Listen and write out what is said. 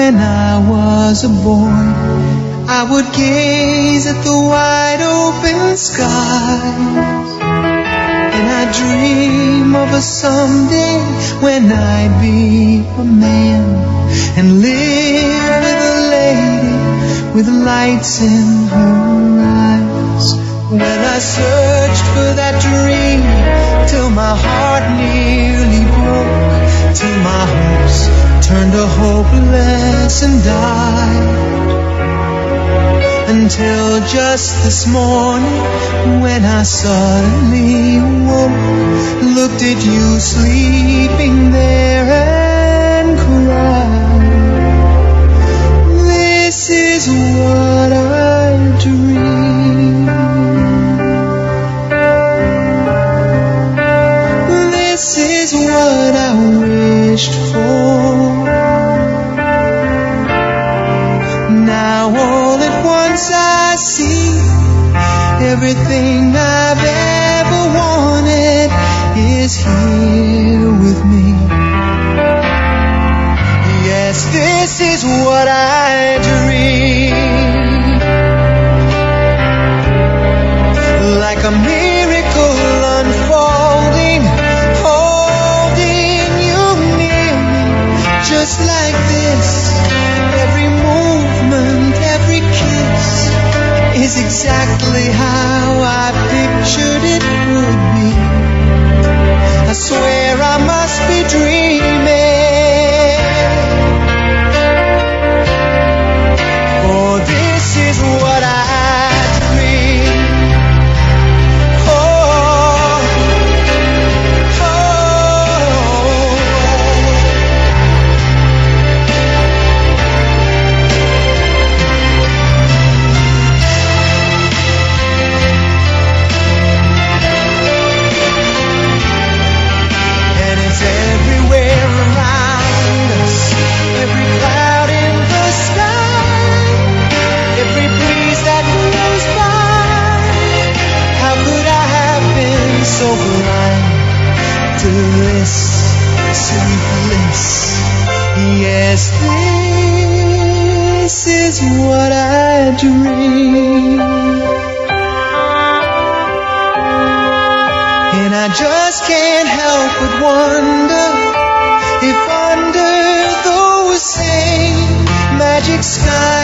when I was a boy, I would gaze at the wide open skies, and I'd dream of a someday when I'd be a man and live with a lady with lights in her eyes. Well, I searched for that dream till my heart nearly broke, till my hopes turned to hopeless and died. Until just this morning, when I suddenly woke, looked at you sleeping there and cried. This is what I dream. This is what I wished for. Now all at once I see everything I've ever wanted is here with me. Yes, this is what I dream. Like a miracle unfolding, holding you near me, just like this. Every movement, every kiss is exactly how I pictured it would be. I swear I must be dreaming, for this is what I dream. Oh, oh, and it's everywhere around us, every cloud in the sky, every breeze that blows by. How could I have been so blind to this sweet bliss? Yes, this is what I dream. And I just can't help but wonder if under those same magic skies